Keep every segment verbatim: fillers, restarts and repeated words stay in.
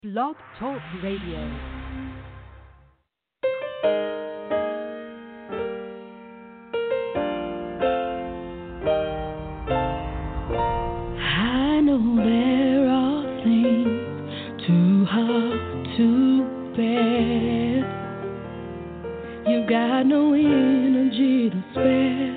Blog Talk Radio. I know there are things too hard to bear. You got no energy to spare.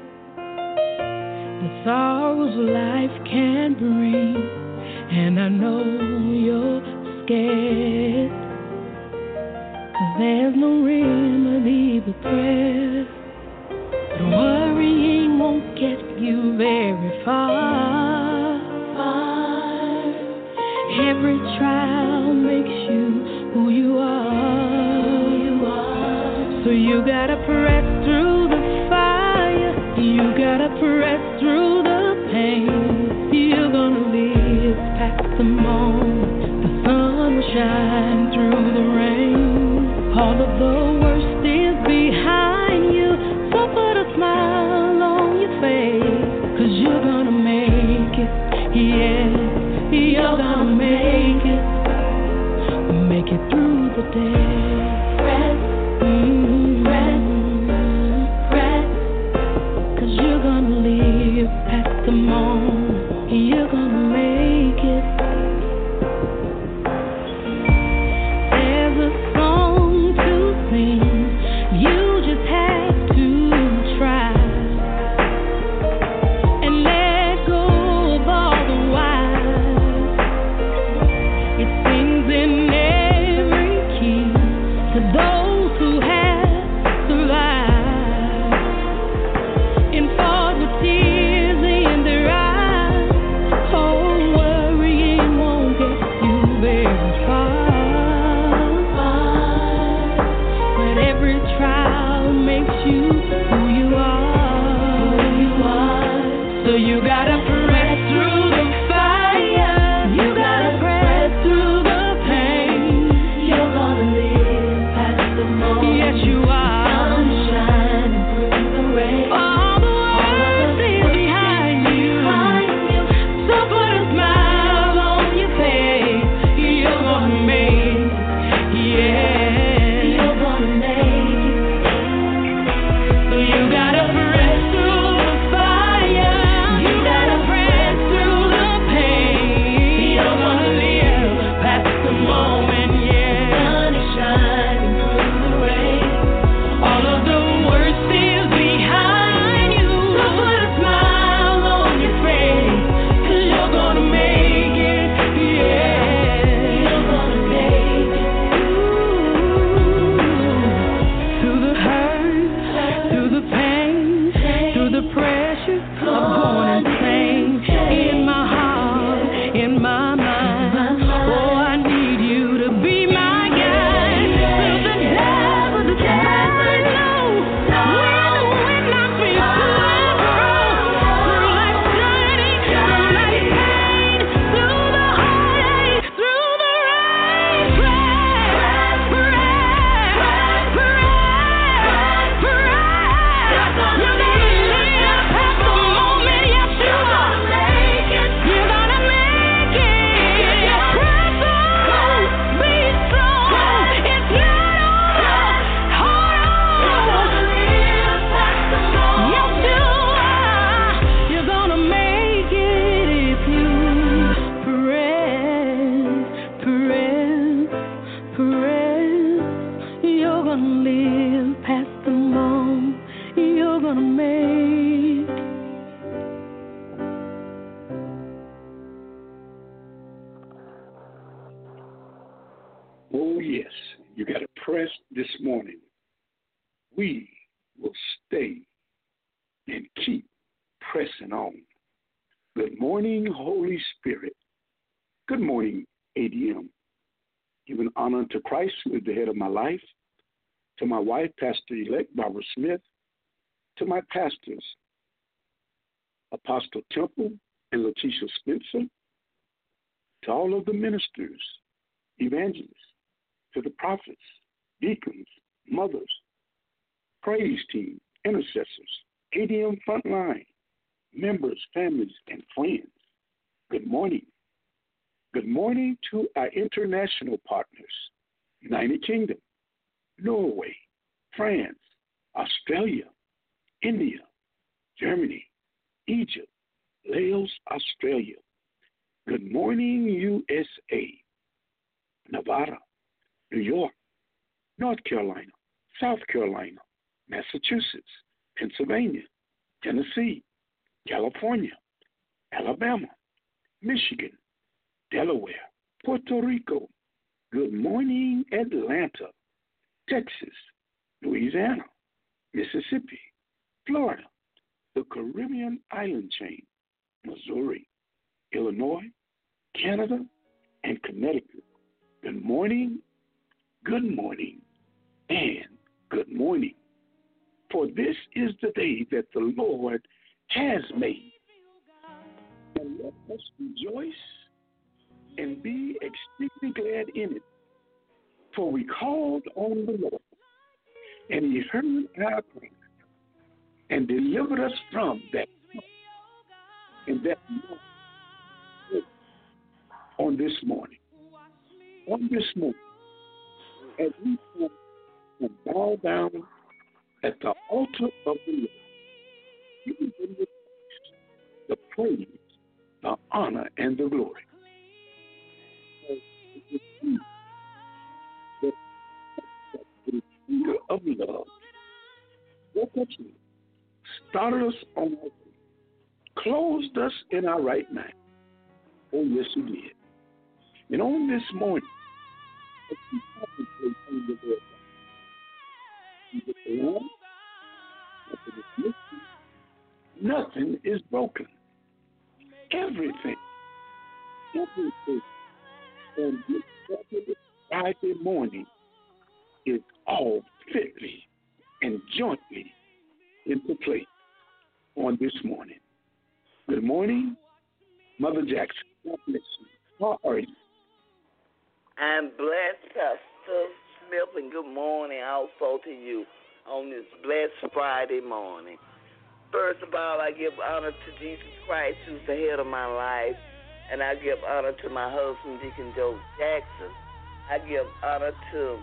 The sorrows life can bring, and I know you're scared. 'Cause there's no remedy but prayer. But worrying won't get you very far. far. Every trial makes you who you are. Who you are. So you gotta press through the fire. You gotta press through the pain. You're gonna live past the moment. The sun will shine through the rain. All of the worst is behind you. So put a smile on your face. 'Cause you're gonna make it. Yeah, you're gonna make it. Make it through the day. Press, mm-hmm. press, press. 'Cause you're gonna live past the moment. You're gonna make it. There's a song to sing. You just have to try and let go of all the whys. It sings in every key to those who have survived and fought with tears in their eyes. Oh, worrying won't get you very far. But every trial makes you who you are. Who you are. So you gotta press through the fire. You gotta press through the pain. You're gonna live past the moment. Yes, you are. Sun shining through the rain. All the world is behind you. So put a smile on your face. You're gonna make it. Yeah, you're gonna make it. So you gotta press through the fire. You gotta press through the pain. You're gonna live past the moment. Yeah, sun is shining through the rain. All of the worst is behind you. So put a smile on your face. 'Cause you're gonna make it. Yeah, you're gonna make it. Through the hurt, through the pain, through the pressure of going insane. In my heart, in my mind. Oh, I need you to be my guide. Through the devil, the devil knows. When, when I feel through life's journey, through life's pain, through the heartache, through the rain. Press, press, press, press. You're gonna live past the moment. Yes, you are. You're gonna make it. Press on, be strong. It's not over. Hold on. Yes, you are. You're gonna make it if you press, press, press. You're gonna live past the moment. You're gonna make. Oh, yes, you got to press this morning. We will stay and keep pressing on. Good morning, Holy Spirit. Good morning, A D M. Giving honor to Christ, who is the head of my life, to my wife, Pastor-elect Barbara Smith, to my pastors, Apostle Temple and Letitia Spencer, to all of the ministers, evangelists, to the prophets, deacons, mothers, praise team, intercessors, A D M frontline, members, families, and friends. Good morning. Good morning to our international partners, United Kingdom, Norway, France, Australia, India, Germany, Egypt, Laos, Australia. Good morning, U S A, Nevada, New York, North Carolina, South Carolina, Massachusetts, Pennsylvania, Tennessee, California, Alabama, Michigan, Delaware, Puerto Rico. Good morning, Atlanta, Texas, Louisiana, Mississippi, Florida, the Caribbean island chain, Missouri, Illinois, Canada, and Connecticut. Good morning, good morning, and good morning. For this is the day that the Lord has made. And let us rejoice and be extremely glad in it. For we called on the Lord, and he heard our prayer and delivered us from that and that on this morning. On this morning, as we come and bow down at the altar of the Lord, giving him the praise, the praise, the honor, and the glory. The finger of love woke us up, started us on our way, closed us in our right mind. Oh, yes, he did. And on this morning, as we contemplate on the Lord, we get the Lord, nothing is broken. Everything, everything on this Friday morning is all fitly and jointly into place on this morning. Good morning, Mother Jackson. God bless you. How are you? I'm blessed, Pastor Smith, and good morning also to you on this blessed Friday morning. First of all, I give honor to Jesus Christ, who's the head of my life, and I give honor to my husband, Deacon Joe Jackson. I give honor to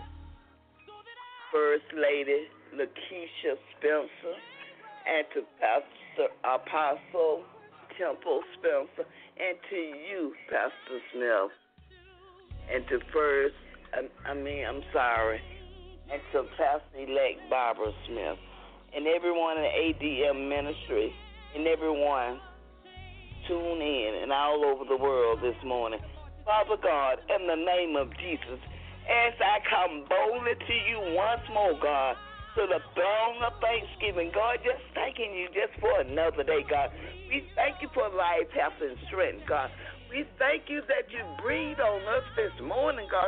First Lady Lakeisha Spencer and to Pastor Apostle Temple Spencer and to you, Pastor Smith, and to First, I, I mean, I'm sorry, and to Pastor-elect Barbara Smith, and everyone in the A D M ministry, and everyone tune in and all over the world this morning. Father God, in the name of Jesus, as I come boldly to you once more, God, to the throne of thanksgiving, God, just thanking you just for another day, God. We thank you for life, health, and strength, God. We thank you that you breathe on us this morning, God.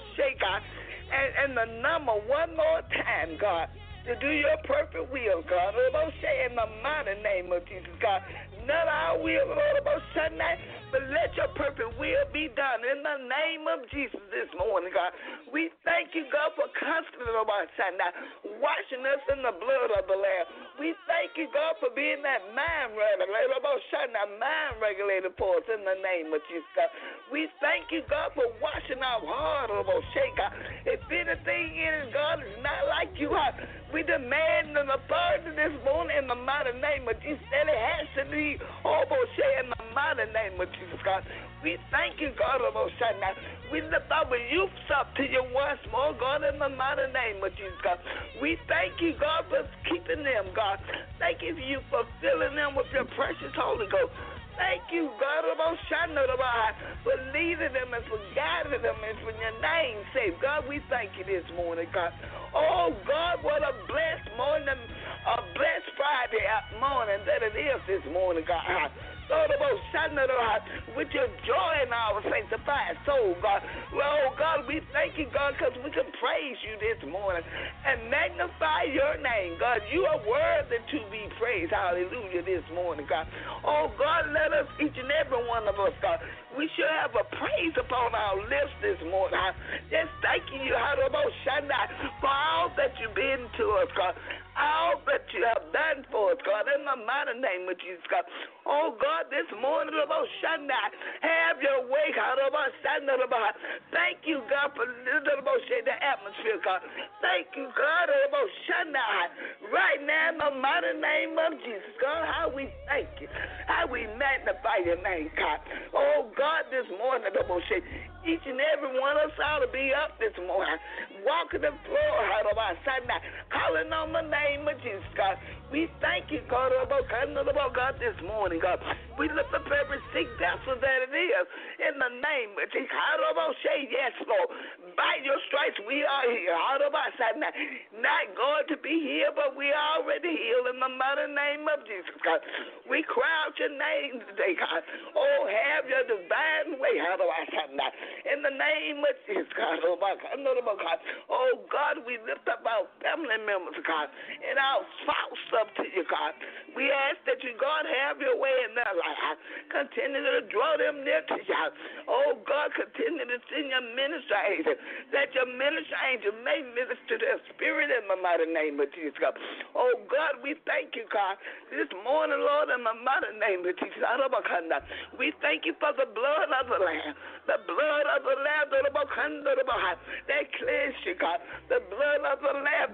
And, and the number one more time, God, to do your perfect will, God. In the mighty name of Jesus, God. Not our will, Lord, but let your perfect will be done in the name of Jesus this morning, God. We thank you, God, for constantly washing us in the blood of the Lamb. We thank you, God, for being that mind regulator, mind regulator for us in the name of Jesus, God. We thank you, God, for washing our heart, God. If anything in it, God, is not like you, God, we demand an authority this morning in the mighty name of Jesus, that it has to be in the mighty name of Jesus, God. We thank you, God, we lift our youths up to you once more, God, in the mighty name of Jesus, God. We thank you, God, for keeping them, God. Thank you for you for filling them with your precious Holy Ghost. Thank you, God, for leading them and for guiding them and for your name's sake. God, we thank you this morning, God. Oh, God, what a blessed morning, a blessed Friday morning that it is this morning, God. With your joy in our sanctified soul, God. Well, oh, God, we thank you, God, because we can praise you this morning and magnify your name, God. You are worthy to be praised. Hallelujah, this morning, God. Oh, God, let us, each and every one of us, God, we should have a praise upon our lips this morning. Just thanking you, for all that you've been to us, God. all that you have done for us, God, in the mighty name of Jesus, God. Oh, God, this morning, about Sunday, have your way, God, about Sunday, about. Thank you, God, for about the atmosphere, God. Thank you, God, about Sunday, right now, in the mighty name of Jesus, God, how we thank you, how we magnify your name, God. Oh, God, this morning, about each and every one of us ought to be up this morning, walking the floor, how about Sunday, calling on the name of Jesus, God. We thank you, God, about God, this morning, God. We lift up every sick vessel that it is in the name of Jesus. How about say yes, Lord? By your stripes, we are here. How about Sunday? Not going to be here, but we are already healed in the mighty name of Jesus, God. We cry out your name today, God. Oh, have your divine way, how about Sunday? In the name of Jesus, God. Oh, God. Oh, God, we lift up our family members, God, and our spouse up to you, God. We ask that you, God, have your way in their life. Continue to draw them near to you. Oh, God, continue to send your minister angel, that your minister angel may minister their spirit in the mighty name of Jesus, God. Oh, God, we thank you, God, this morning, Lord, in the mighty name of Jesus. We thank you for the blood of the Lamb, the blood of the Lamb that cleanse you, God, the blood of the Lamb,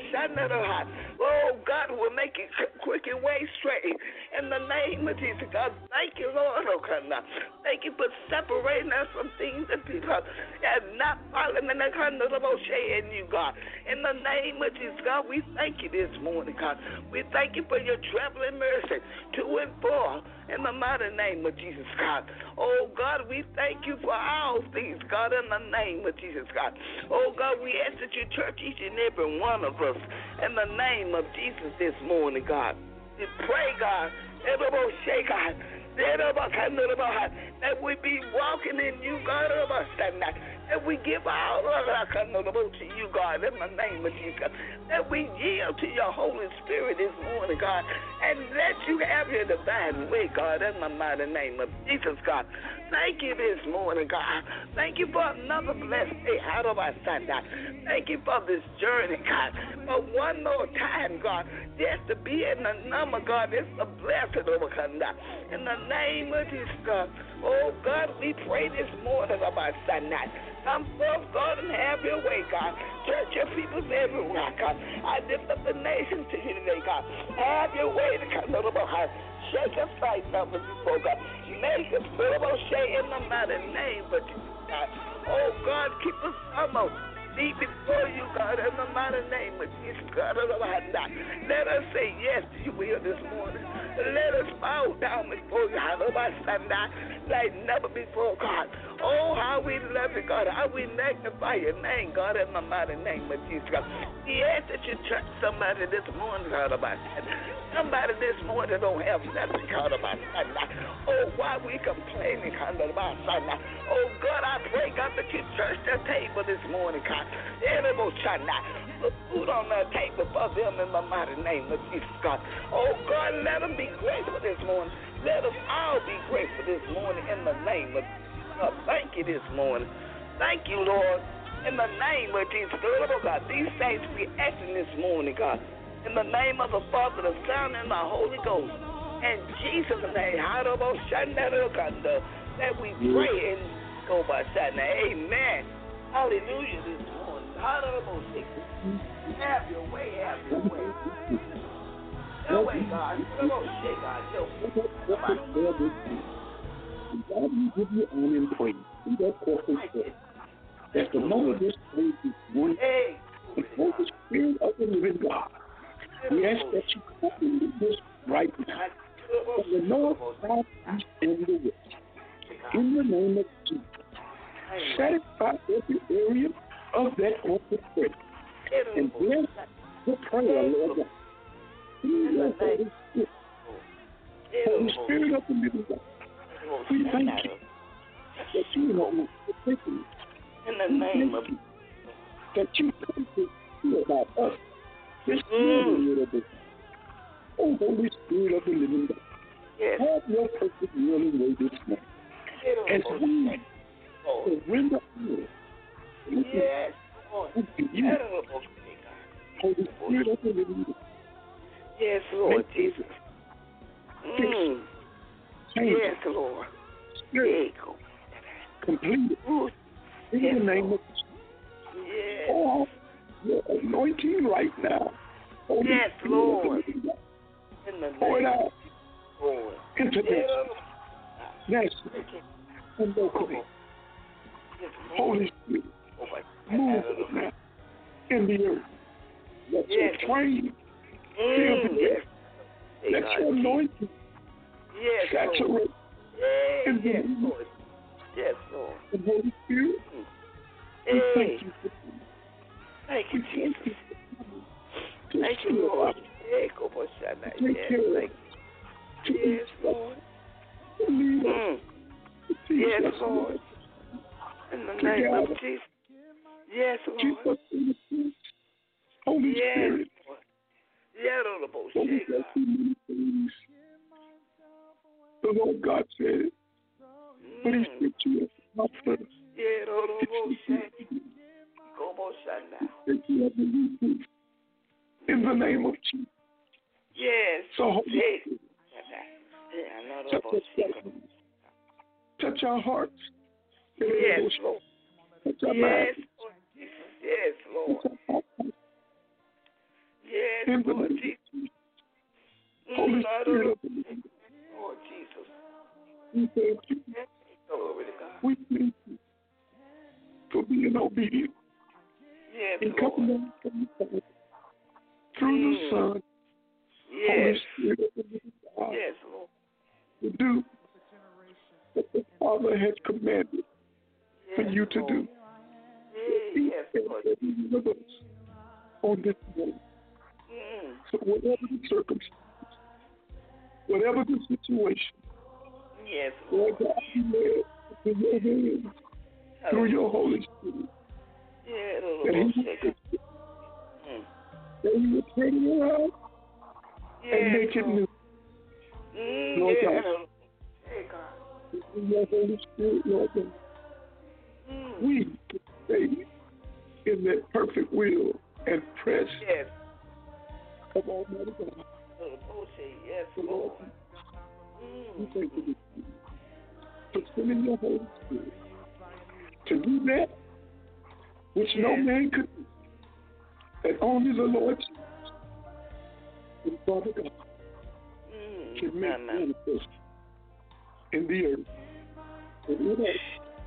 oh, God, will make it quick and way straight in the name of Jesus, God. Thank you, Lord. Thank you for separating us from things that people have not following in the kind of in you, God. In the name of Jesus, God, we thank you this morning, God. We thank you for your traveling mercy to and fro in the mighty name of Jesus, God. Oh, God, we thank you for all things, God, in the name of Jesus, God. Oh, God, we ask that you touch each and every one of us in the name of Jesus this morning, God. We pray, God, everybody say, God, that we be walking in you, God, that we give all of our to you, God, in the name of Jesus, that we yield to your Holy Spirit this morning, God, and let you have your divine way, God, in the mighty name of Jesus, God. Thank you this morning, God. Thank you for another blessed day. How do I say that? Thank you for this journey, God. For one more time, God, just to be in the number, God, it's a blessing over God. In the name of Jesus, God. Oh, God, we pray this morning about Sunday. Come forth, God, and have your way, God. Church your peoples everywhere, God. I lift up the nations to you today, God. Have your way to come to the heart. Shake us right now before God. Make us little shake in the mighty name of Jesus, God. Oh, God, keep us humble. Be before you, God, in the mighty name of Jesus, God. Let us say yes to your will this morning. Let us bow down before you, like never before, God. Oh, how we love you, God. How we magnify your name, God, in the mighty name of Jesus, God. We ask that you touch somebody this morning, God, about that. Somebody this morning don't have nothing, God, about that. Oh, why we complaining, God, about that. Oh, God, I pray, God, that you touch their table this morning, God. Put food on their table for them in the mighty name of Jesus, God. Oh, God, let them be grateful this morning. Let us all be grateful this morning in the name of Jesus, God. Thank you this morning. Thank you, Lord, in the name of Jesus, God. These things we asking this morning, God, in the name of the Father, the Son, and the Holy Ghost. In Jesus' name, that we pray and go by Sunday. Amen. Hallelujah this morning. Hallelujah. Have your way, have your way. Your way, God. Hallelujah, God. Your way. God, we give you honor and praise. We that corporate prayer. That's the moment this praise is one. The Holy Spirit of the living God. We ask that you come into this right now. From the north, south, east, and the west. In the name of Jesus. Satisfy every area of that corporate prayer. And bless the prayer, Lord God. In the Holy Spirit. Holy Spirit of the living God. We thank you that you know the in the name of that you come to see about us. This mm. little bit. Oh, Holy Spirit of the living God. Yes. Have your perfect will and way this morning. As we surrender all. Yes. Holy Spirit of the living God. Yes, Lord Make Jesus. Fix Mm. Change Yes, it. Lord. Spirit. Yes, Lord. Complete it. Ooh. In Yes, the name Lord. of Jesus. Yes. Oh, your anointing right now. Holy Yes, Spirit, Lord. In the pour it name out of Lord. into this Yes. national and locally. Yes, Lord. Holy Spirit, Oh, my move God. right now in the earth. Let your Yes. train fill Mm. the Yes. earth. Let your anointing Yes, Lord. saturate Hey, in the yes, name Lord. Yes, Lord. of the Holy Spirit. Mm. We Hey. thank you for Thank you, we thank Jesus. you to Thank you, fill Lord. us, Hey, go for Shana. to take Yes, care of thank us, you. to Yes, instruct, Lord. to lead us, Mm. to teach Yes, us, Lord. In the to name of guide us, Jesus. Yes, to keep Lord. us in the truth. Holy Yes, Spirit, Lord. Yeah, Lord, the so we bullshit, go God. through many things. The Lord God said, but He Mm. sent you as a comforter. Yeah, Lord, the bullshit. Go bullshit now. Sent you as a reproof. In the name of Jesus. Yes. So Holy Hey. Spirit, Yeah, I know the touch us, bullshit. touch our hearts. Yes, Lord. Touch our Yes, minds. Lord Jesus. Yes, Lord. Touch our hearts. Yes, In the Lord name Jesus. of Jesus. Mm, Holy I Spirit don't of the living God, know. Lord Jesus. we thank you. Yes, glory to God. We thank you for being obedient Yes, and Lord. coming down from the Father through the Mm. Son, Yes. Holy Spirit of the living God, Yes, Lord. to do what the Father has commanded for Yes, you to Lord. do. Yes, Each yes, and Lord. every one of us on this morning. Mm. So whatever the circumstance, whatever the situation, Yes, Lord Lord. God, you led in your hands through your Holy Spirit, Yeah, that He Lord. will Shake fix it. it, Mm. that He will turn it around and Yes, make it Lord. new. Mm, Lord yeah, God, Lord. Hey, God. in your Holy Spirit, Lord God, Mm. we can stay in that perfect will and press Yes. of Almighty God. Little bullshit. Yes, So Lord, Lord. we Mm. thank you this morning for sending your Holy Spirit to do that which no Yes. man could do, that only the Lord Jesus and Father God Mm. can make Nah, nah. manifest in the earth. And in us,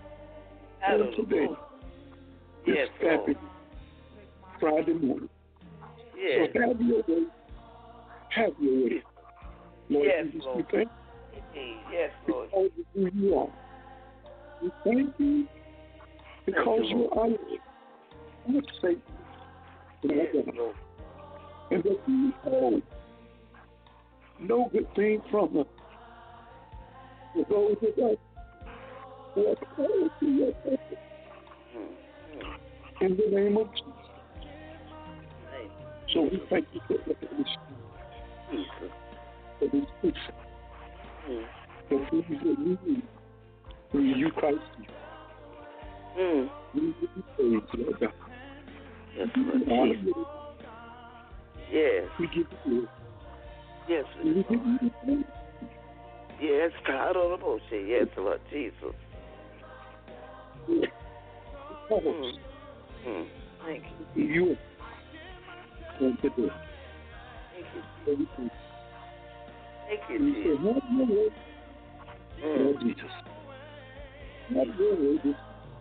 I on don't today, know. this Yes, Lord. Saturday, Friday morning. Yes. So have your way. Have your way. Lord Yes, Jesus, Lord. we thank Yes, you Lord. because of who you are. We thank you because Thank you, you Lord. are Lord. Not Satan, but our Yes, God. Lord. And that you hold no good thing from us. For those of us who are called to your purpose, Mm. Mm. in the name of Jesus. Thank So we thank you for the Holy Spirit, you, Jesus. for this peace, Mm. the things that we need through you, Christ Jesus. Mm. We give you praise, Lord God. Yes, We Lord give you honor, Jesus. Lord. Yes. We give you glory. Yes, We Lord. give you the praise. Yes, God on the bullshit. Yes, Lord Jesus. Because Mm. Mm. Thank you. you are on today. Thank you. So we thank Thank you. you, We say, Jesus. have your way, Mm. Lord Jesus. Have your way. Just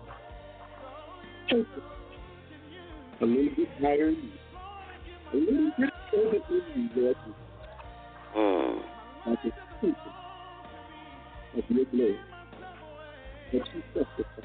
take it a little bit higher in you. A little bit further in you, Lord Jesus. Mm. Like a people of your glory. That you sacrifice.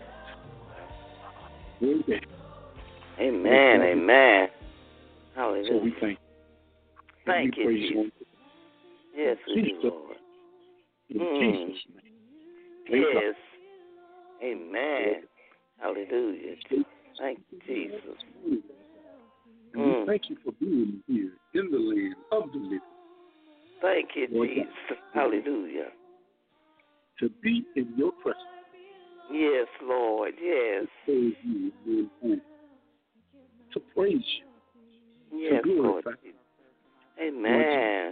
Amen. Amen. Amen. Hallelujah. So we thank you. Thank we you, praise Jesus. you. Yes, we do, Jesus. Lord. In Mm. Jesus' name. Thank God. Yes. Amen. Hallelujah. Thank you, Jesus. And Mm. we thank you for being here in the land of the living. Thank you, Lord Jesus. God. Hallelujah. To be in your presence. Yes, Lord. Yes. To praise you in your home. To praise you. Yes, to glorify Lord. Amen.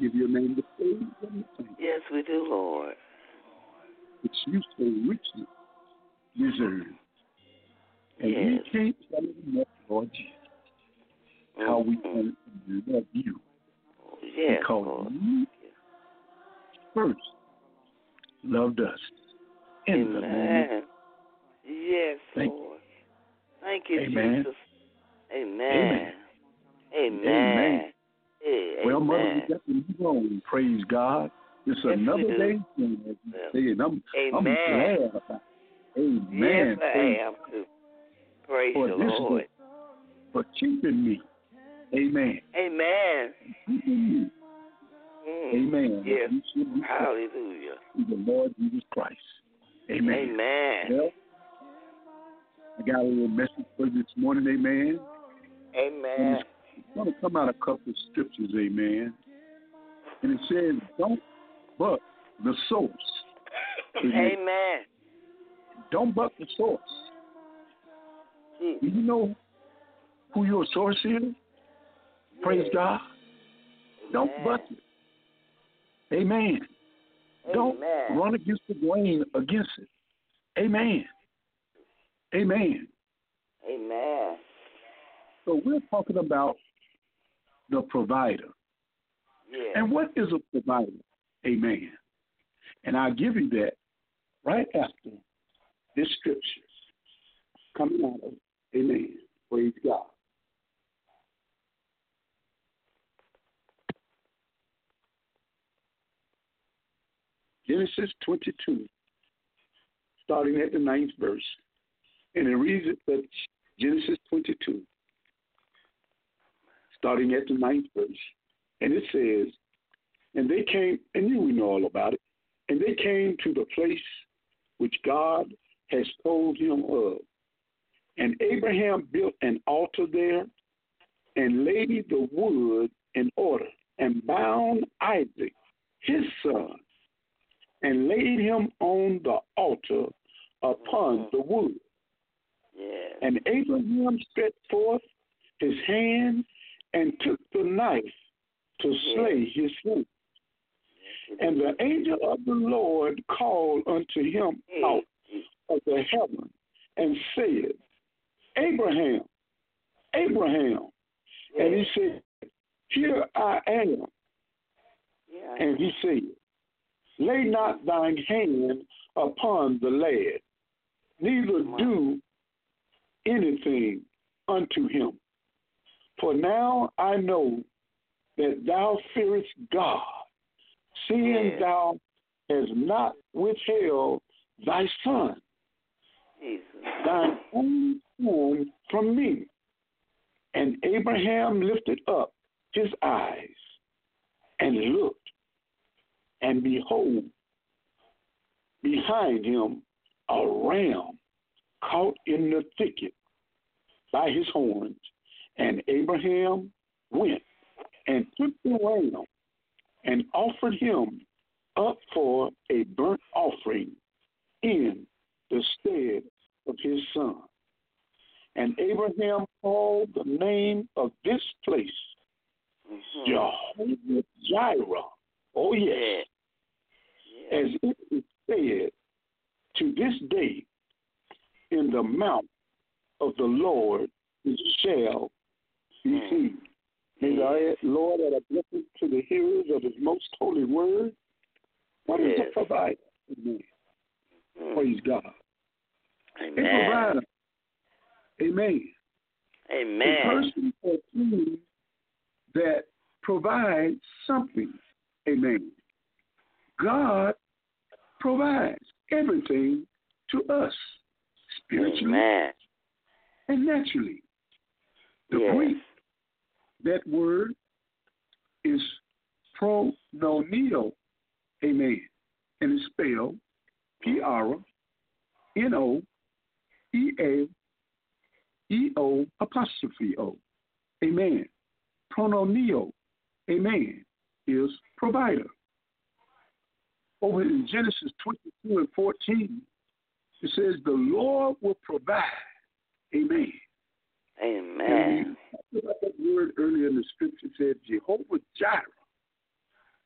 give your name the praise and the thanks. Yes, we do, Lord. Which you so richly deserve. And Yes. we can't tell you enough, Lord Jesus, how we can love you. Yes, because Lord. you first loved us. In Amen. the name. Yes, Thank Lord. Thank you, Amen. Jesus. Amen. Amen. Amen. Amen. Hey, Well, amen. Mother, we got to move on. Praise God. It's Yes, another we do. day, as you say, and I'm, I'm Amen. glad about it. Amen. Yes, I Praise am too. Praise for the this Lord. day, for keeping me. Amen. Amen. Keeping me. Mm. Amen. Yes. You should be Hallelujah. to the Lord Jesus Christ. Amen. Amen. Well, I got a little message for you this morning. Amen. Amen. I'm going to come out a couple of scriptures. Amen. And it says, don't buck the source. Amen. Amen. Don't buck the source. Jesus. Do you know who your source is? Praise Yes. God. Don't Amen. buck it. Amen. Don't Amen. run against the grain against it. Amen. Amen. Amen. So we're talking about the provider. Yes. And what is a provider? Amen. And I'll give you that right after this scripture coming out of Amen. Praise God. Genesis twenty-two, starting at the ninth verse. And it reads that Genesis twenty-two, starting at the ninth verse. And it says, and they came, and you we know all about it, and they came to the place which God has told him of. And Abraham built an altar there and laid the wood in order and bound Isaac, his son, and laid him on the altar upon the wood. Yes. And Abraham stretched forth his hand and took the knife to slay his son. And the angel of the Lord called unto him out of the heaven and said, Abraham, Abraham. And he said, here I am. And he said, lay not thine hand upon the lad, neither do anything unto him. For now I know that thou fearest God, seeing Yes. thou hast not withheld thy son, Jesus. thine only son, from me. And Abraham lifted up his eyes and looked, and behold, behind him a ram caught in the thicket by his horns. And Abraham went and took the ram and offered him up for a burnt offering in the stead of his son. And Abraham called the name of this place Mm-hmm. Jehovah Jireh. Oh, yes. Yes. As it is said to this day, in the mouth of the Lord it shall be seen. May the Lord add a blessing to the hearers of his most holy word. What is Yes. a provider? Amen. Mm. Praise God. Amen. A provider. Amen. Amen. A person or team that provides something. Amen. God provides everything to us, spiritually Amen. and naturally. The Yes. Greek, that word is prononio. Amen. And it's spelled P R N O E A E O apostrophe O. Amen. Prononio. Amen. Is provider. Over in Genesis twenty-two and fourteen, it says, the Lord will provide. Amen. Amen. And we talked about that word earlier in the scripture, said Jehovah Jireh.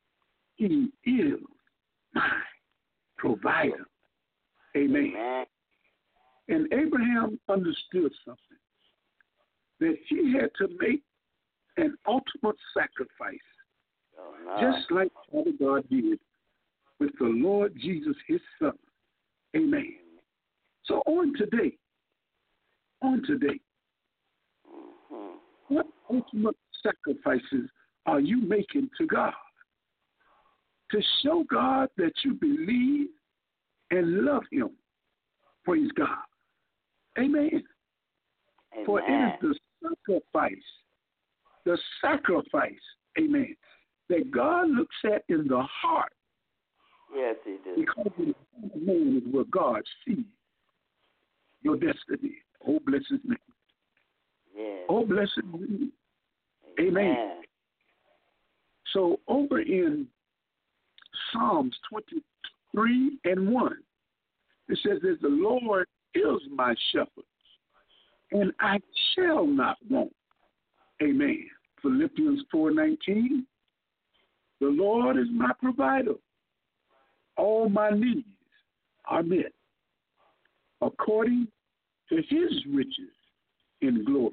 He is my provider. Amen. Amen. And Abraham understood something, that he had to make an ultimate sacrifice, Oh, no. just like Father God did with the Lord Jesus, his son. Amen. So on today, on today, Mhm. what ultimate sacrifices are you making to God to show God that you believe and love him? Praise God. Amen. Amen. For it is the sacrifice, the sacrifice, amen, that God looks at in the heart, Yes, he did. because the heart of man is where God sees your destiny. Oh, bless his name. Yes. Oh, bless his name. Amen. So over in Psalms twenty-three and one, it says that the Lord is my shepherd, and I shall not want. Amen. Philippians four nineteen, the Lord is my provider. All my needs are met according to his riches in glory.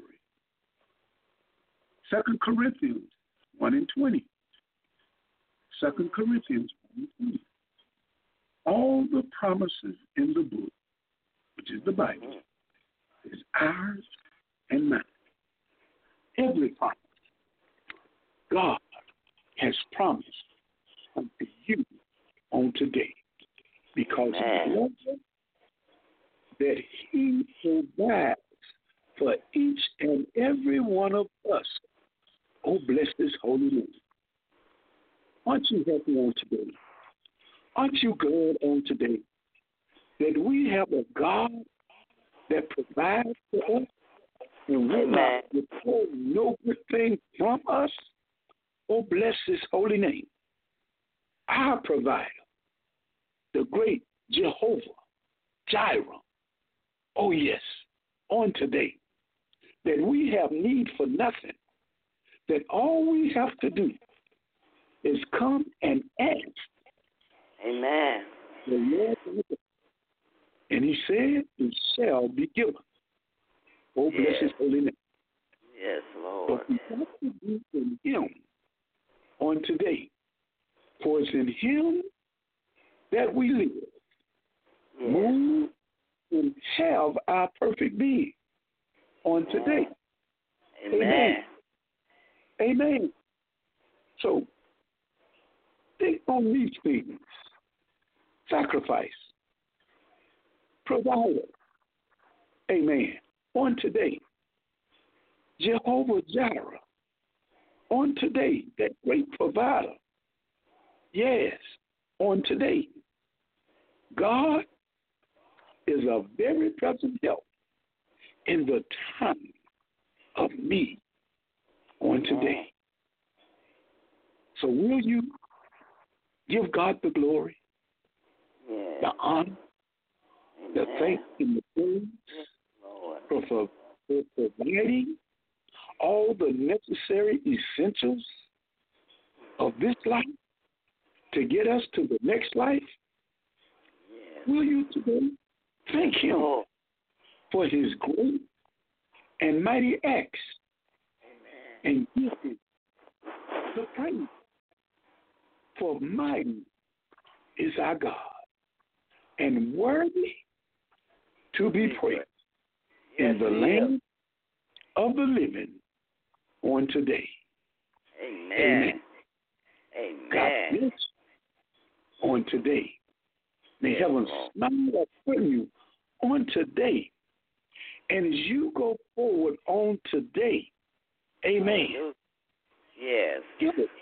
Second Corinthians one and twenty. Second Corinthians one and twenty. All the promises in the book, which is the Bible, is ours and mine. Every promise God has promised unto you on today, because he loves us, that he provides for each and every one of us. Oh, bless his holy name. Aren't you happy on today? Aren't you glad on today that we have a God that provides for us and will not withhold no good thing from us? Oh, bless his holy name. Our provider, the great Jehovah Jireh. Oh, yes, on today, that we have need for nothing, that all we have to do is come and ask. Amen. The Lord, and he said, it shall be given. Oh, bless Yes. his holy name. Yes, Lord. But we have to be in him on today, for it's in him that we live, Yes. move, and have our perfect being on today. Amen. Amen. Amen. So think on these things. Sacrifice. Provider. Amen. On today. Jehovah Jireh. On today. That great provider. Yes. On today. God is a very present help in the time of need on today. So will you give God the glory, Yes. the honor, the Amen. thanks, and the praise Yes, Lord. for, for, for providing all the necessary essentials of this life to get us to the next life? Yes. Will you today thank him Lord. for his great and mighty acts Amen. and give him the praise? For mighty is our God and worthy to be praised Yes, in the he land of the living on today. Amen. Amen. Amen. God bless on today. May Yes, heaven Lord. smile upon you on today. And as you go forward on today, amen. Hallelujah. Yes. Give it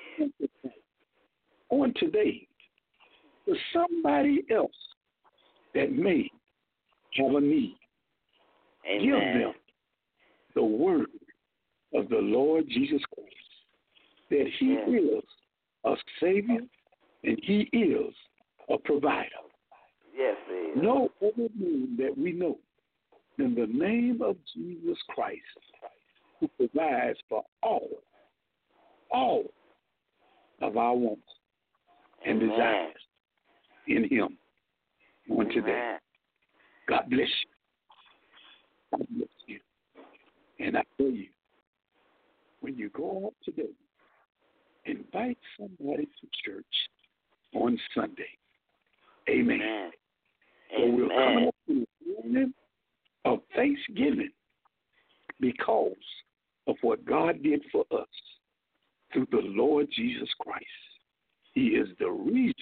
on today to somebody else that may have a need. Amen. Give them the word of the Lord Jesus Christ, that he Yes. is a Savior and he is a provider. Yes, he is. No other name that we know than the name of Jesus Christ, who provides for all, all of our wants. and Amen. desires in Him on today. Amen. God bless you. God bless you. And I tell you, when you go out today, invite somebody to church on Sunday. Amen. Amen. So we're coming up to the morning of Thanksgiving because of what God did for us through the Lord Jesus Christ. He is the reason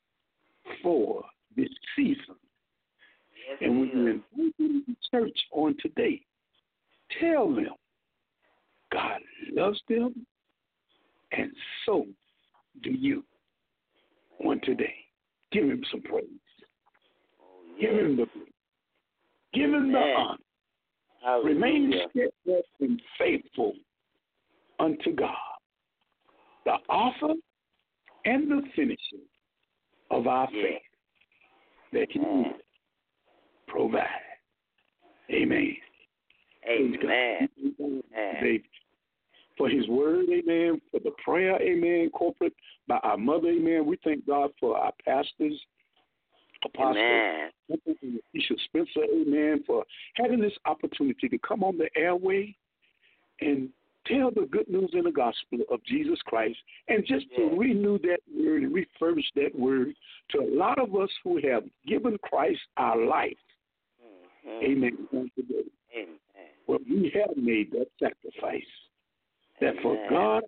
for this season. Yes, And when he you is. invite them to church on today, tell them God loves them, and so do you on today. Give Him some praise. Oh, Give yes. Him the give Him the Amen. honor. Hallelujah. Remain steadfast and faithful unto God, the author and the finisher of our Yeah. faith, that He Amen. will provide. Amen. Praise God. Amen. Amen. Amen. For His word, amen, for the prayer, amen, corporate by our mother, amen. We thank God for our pastors, Apostle Amen. Bishop Spencer, amen, for having this opportunity to come on the airway and tell the good news in the gospel of Jesus Christ, and just to Yes. renew that word and refurbish that word to a lot of us who have given Christ our life. Mhm. Amen. On today. Amen. Well, we have made that sacrifice. That for Amen. God,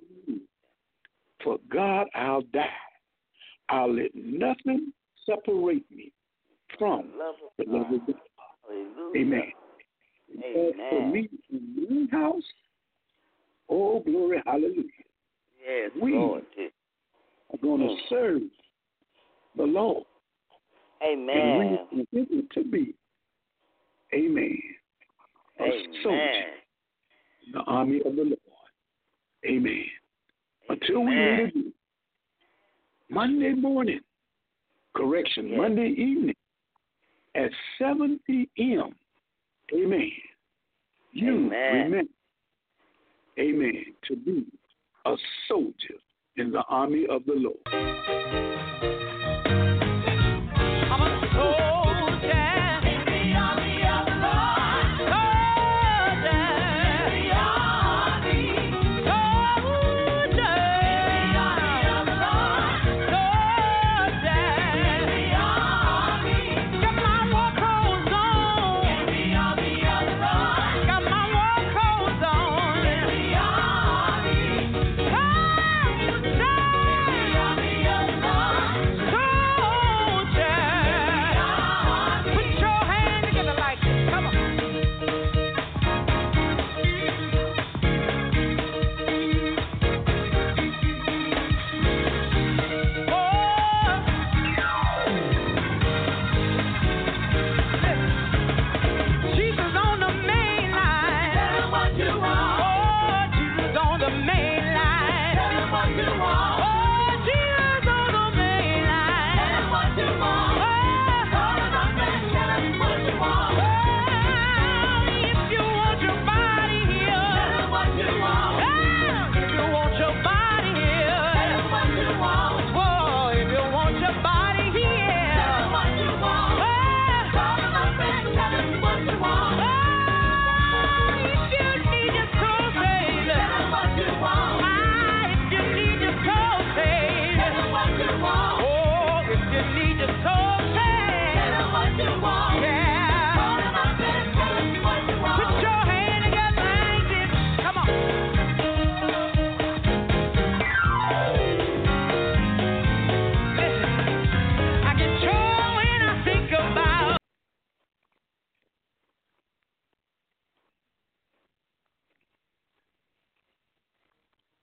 for God I'll die. I'll let nothing separate me from Love of the love of God. God. Hallelujah. Amen. And for Amen. me in my house, oh, glory, hallelujah. Yes, We Lord. are going to Mm. serve the Lord. Amen. And we continue to be, amen, a soldier Amen. in the army of the Lord. Amen. Until we Amen. meet again, Monday morning, correction, Yes. Monday evening at seven p.m. Amen. You Amen. remember, amen, to be a soldier in the army of the Lord.